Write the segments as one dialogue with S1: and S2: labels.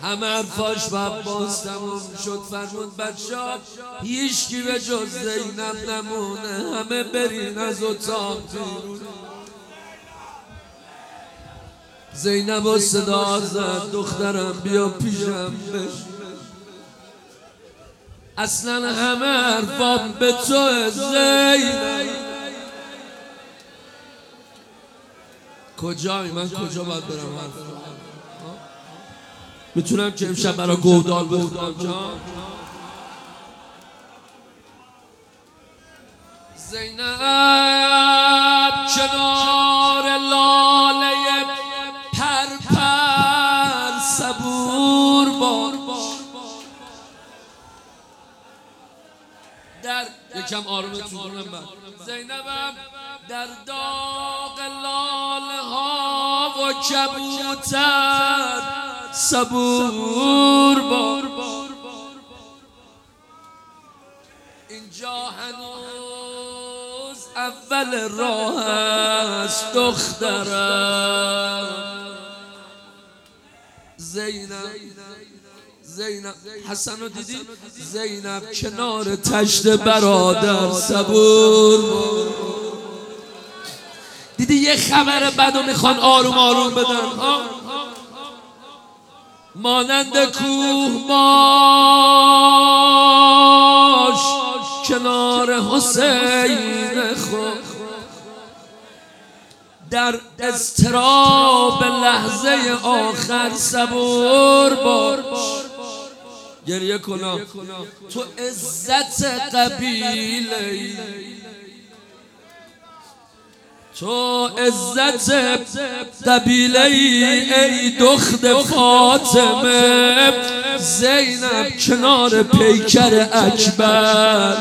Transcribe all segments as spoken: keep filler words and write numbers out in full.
S1: همه حرفاش باید باز تموم شد. فرمود بچه‌ها هیچکی به جز زینب نمونه، همه برین از اتاق بیرون. زینب و صدا زد دخترم بیا پیشم بشین، اصلا همه حرفام به تو زینب. کجایی؟ من کجا باید برم حرف میتونم که امشب برای گودال بخونم جان؟ زینب کنار لاله پر پر صبور باش. در یکم آرومتون کنم بعد. زینبم در داغ لاله ها و کبوتر صبور باش. اینجا هنوز اول راه است دخترم. زینب زینب حسن رو دیدی؟ زینب کنار تشت برادر صبور باش. دیدی یه خبر بدو میخوان آروم آروم بدن، مانند کوه باش کنار حسین خود، در اضطراب لحظه آخر صبور باش. گریه کنم تو عزت قبیله، تو عزت قبیله ای دختر فاطمه. زینب کنار پیکر اکبر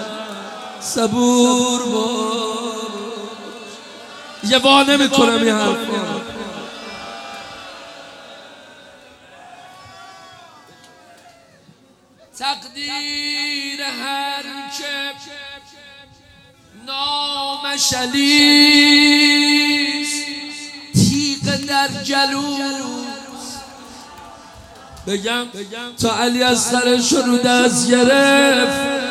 S1: صبور باش. یه وا نمی‌کنم یه حرفا. تقدیر هر که نامش علیست، تیغ در جلوس. بگم تا علی از سرش رو دست گرفت،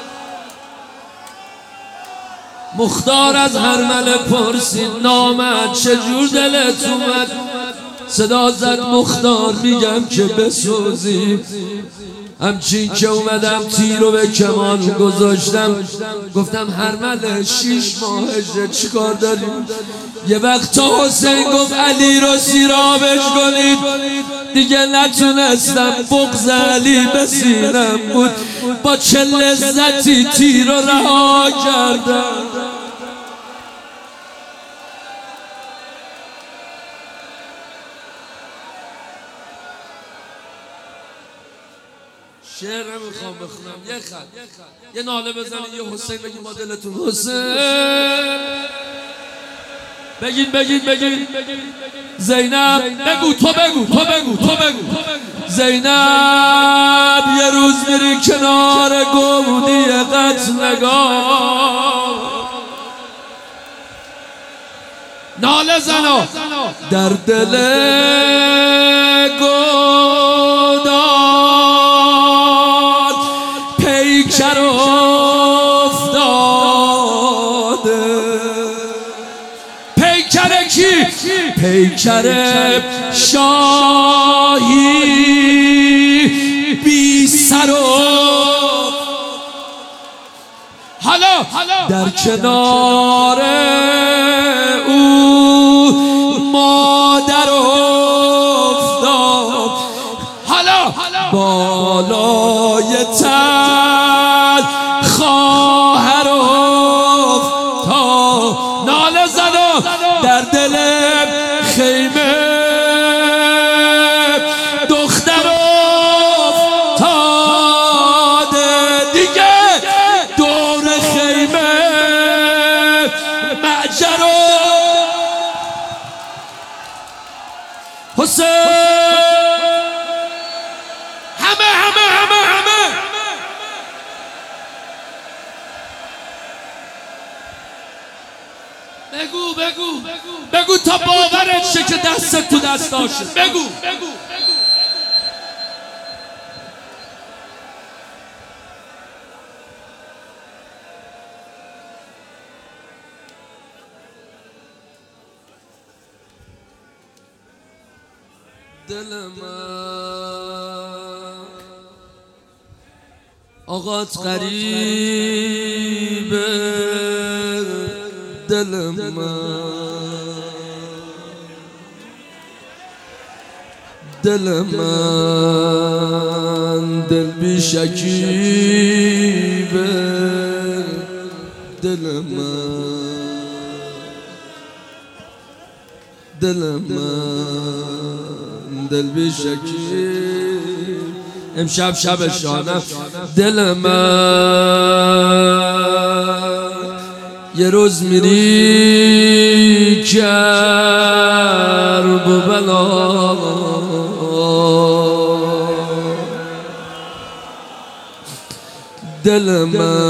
S1: مختار از هرمله پرسید نامت چجور دلت اومد؟ صدا زد مختار میگم که بسوزی. همچین که اومدم تیر رو به کمان گذاشتم، گفتم هرمله شیش ماهشه چیکار داریم؟ یه وقت تا حسین گفت علی رو سیرابش کنید، دیگه نتونستم بغض علی به سینم بود، با چه لذتی تیر رو رها کردم. شعر نمیخوام بخونم، یه خط یه ناله بزنید یه حسین بگید ما دلتون حسین. بگید بگید بگید زینب بگو تو بگو تو بگو تو بگو زینب یه روز میری کنار گودی قتلگاه، ناله زنا در دل گودال پیکر افتاده. پیکر کی؟ پیکر شاهی بی سر و حالا در کنار او مادر افتاد، حالا بالای تل خواهر افتاد. ناله زد در دل خیمه دختر افتاده، دیگه دور خیمه معجر حسین. همه همه همه همه بگو بگو بگو تا باورت شه که دستت تو دستاشه. بگو دل من آقات غریبه دل من دل من دل بی شکیبه دل من دل من دل بی شکیب امشب شب شانه دل من یه روز میری کرب و بلا دل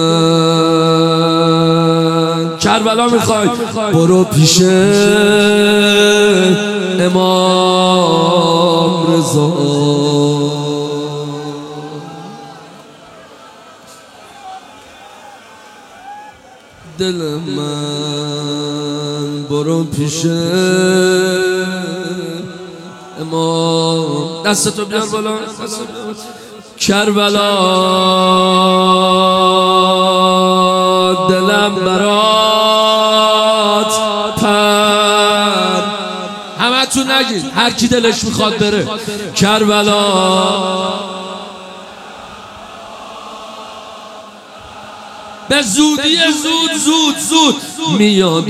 S1: من کربلا میخوای برو پیش امام رضا دل من برو پیش امام دستتو بیار بالا کربلا دلم برات پر همه تو نگید هر کی دلش میخواد بره کربلا به زودی زود زود زود میاد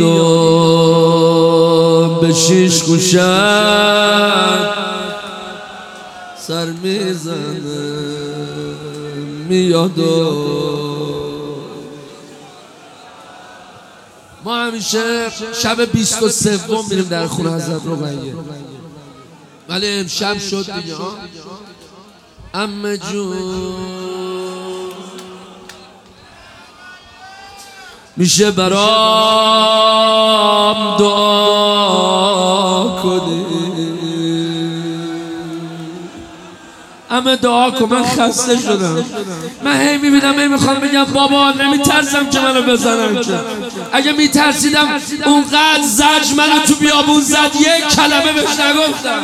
S1: و به شیش گوشت سر میزنه میاد و ما همیشه شب بیست و سوم میریم در خونه حضرت رقیه ولی امشب شد دیگه عمه جون میشه برام دعا کنی اما دعا کن من خسته شدم من هی میبینم هی میخوام بگم بابا نمیترسم که منو بزنم که اگه میترسیدم اونقدر زج منو تو بیابون زد یک کلمه بهش نگفتم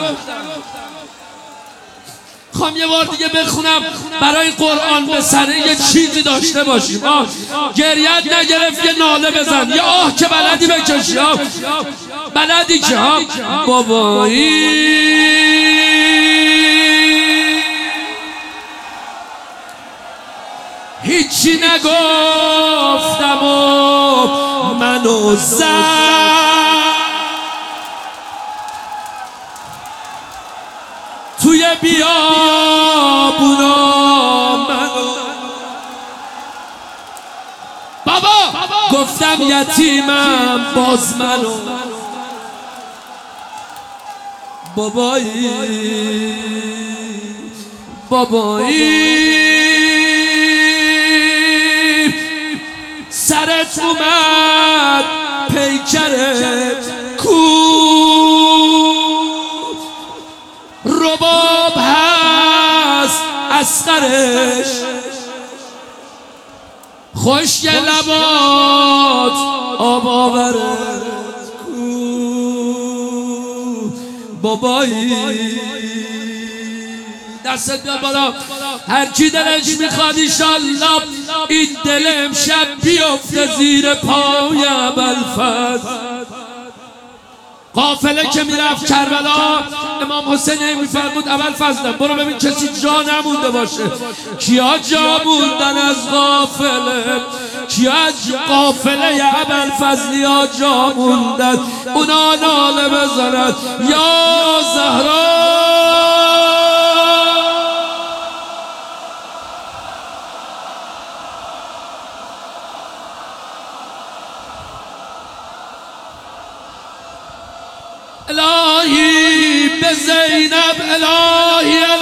S1: خواهم یه بار دیگه بخونم برای قرآن به سره یه چیزی داشته باشیم آه گریت نگرفت یه ناله بزن یه آه که بلدی بکشی آه بلدی که آه بابایی هیچی نگفتم و منو زد توی بیابونا منو بابا گفتم یتیمم باز منو بابایی بابایی سرت اومد پیکرت کو رباب هست اسقرش خوشگل لبات آب آورد کو بابایی دستت بیاد بالا هر کی دلش میخواد ایشالله این دل امشب بیفته زیر پای ابوالفضل قافله که میرفت کربلا امام حسین میفرمود ابوالفضل برو ببین کسی جا نمونده باشه کیا جا موندن از قافله کیا از قافله ابوالفضلیا جا موندن اونا ناله بزنن یا زهرا الهی به زینب الهی